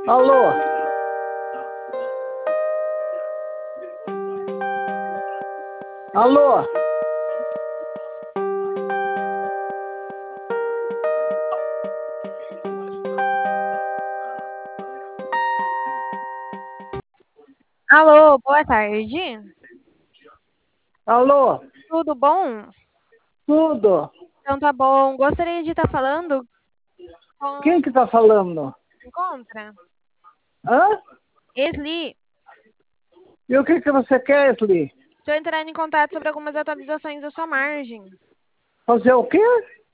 Alô? Alô? Alô, boa tarde. Alô? Tudo bom? Tudo? Então tá bom. Gostaria de estar falando com Quem que tá falando? encontra. Hã? Esli, E o que que você quer, Esli? estou entrando em contato sobre algumas atualizações da sua margem. Fazer o quê?